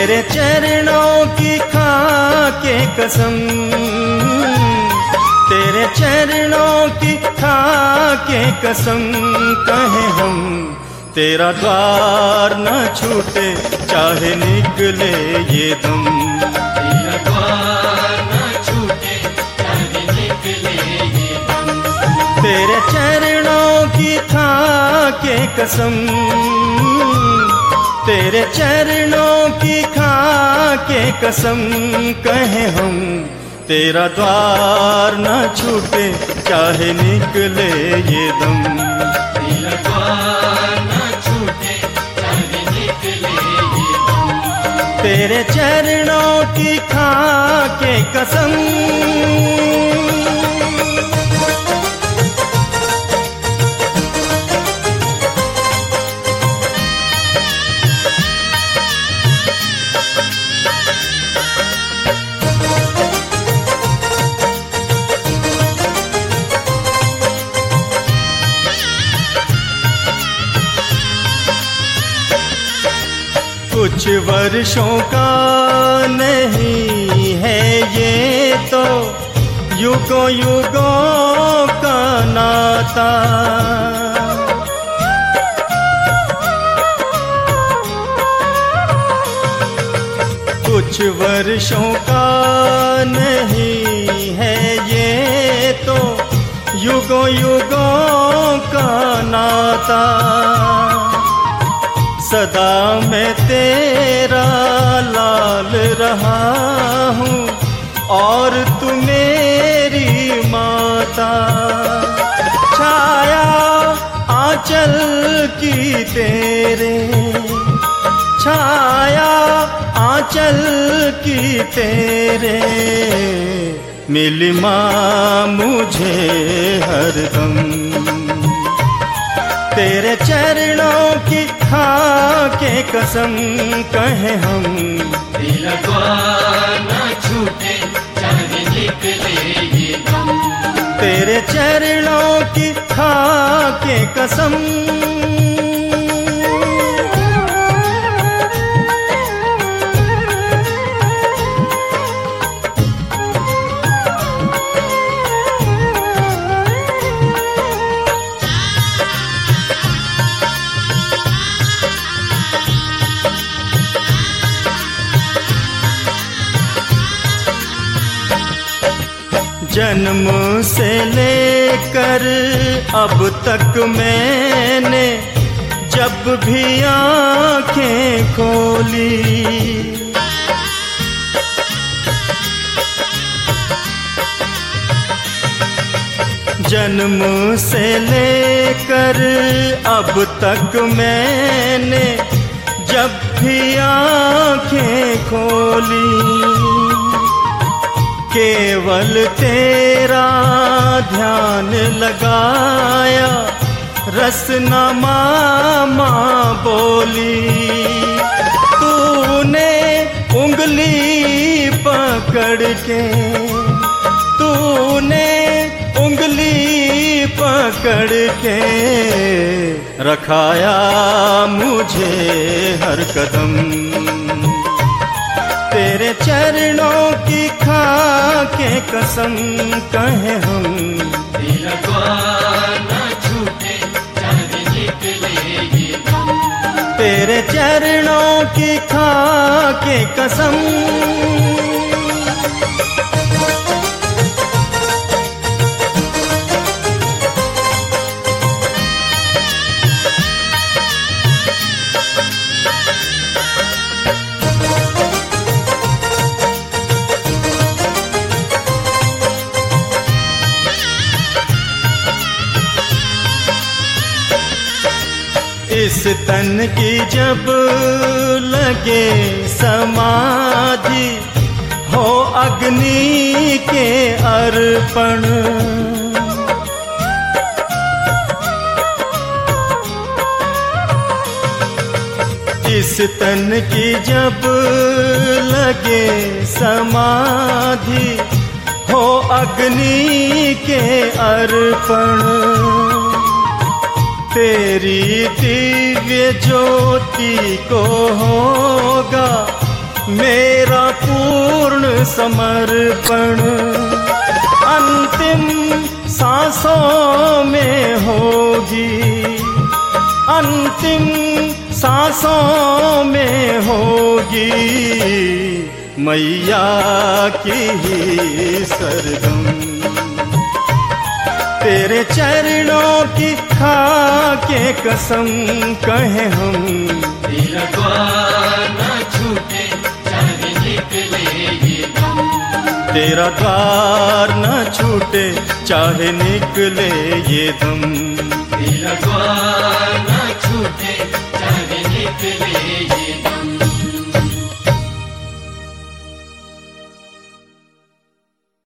तेरे चरणों की खाके कसम, तेरे चरणों की खाके कसम, कहें हम तेरा द्वार न छूटे चाहे निकले ये दम। तेरा द्वार न छूटे चाहे निकले ये दम। तेरे चरणों की खाके कसम, तेरे चरणों की खाके कसम, कहें हम तेरा द्वार न छूटे चाहे निकले ये दम। तेरा द्वार न छूटे चाहे निकले ये दम। तेरे चरणों की खाके कसम। कुछ वर्षों का नहीं है ये तो युगों युगों का नाता। कुछ वर्षों का नहीं है ये तो युगों युगों का नाता। सदा मैं तेरा लाल रहा हूँ और तू मेरी माता। छाया आंचल की तेरे, छाया आंचल की तेरे, मिली माँ मुझे हरदम। तेरे चरणों की खाके कसम, कहें हम तेरा द्वार न छूटे चाहे निकले ये दम। तेरे चरणों की खाके कसम। जन्म से लेकर अब तक मैंने जब भी आँखें खोली, जन्म से लेकर अब तक मैंने जब भी आँखें खोली, केवल तेरा ध्यान लगाया, रसना मामा बोली। तूने उंगली पकड़ के, तूने उंगली पकड़ के रखाया मुझे हर कदम। तेरे चरणों की खाके कसम, कहें हम तेरा द्वार न छूटे चाहे निकले ये दम। तेरे चरणों की खाके कसम। इस तन की जब लगे समाधि, हो अग्नि के अर्पण। इस तन की जब लगे समाधि, हो अग्नि के अर्पण। तेरी दिव्य ज्योति को होगा मेरा पूर्ण समर्पण अंतिम सांसों में होगी, अंतिम सांसों में होगी, मैया की ही सरगम। तेरे चरणों की खाके कसम कहें हम, तेरा द्वार न छूटे चाहे निकले ये दम। तेरा द्वार न छूटे चाहे निकले ये दम। तेरा द्वार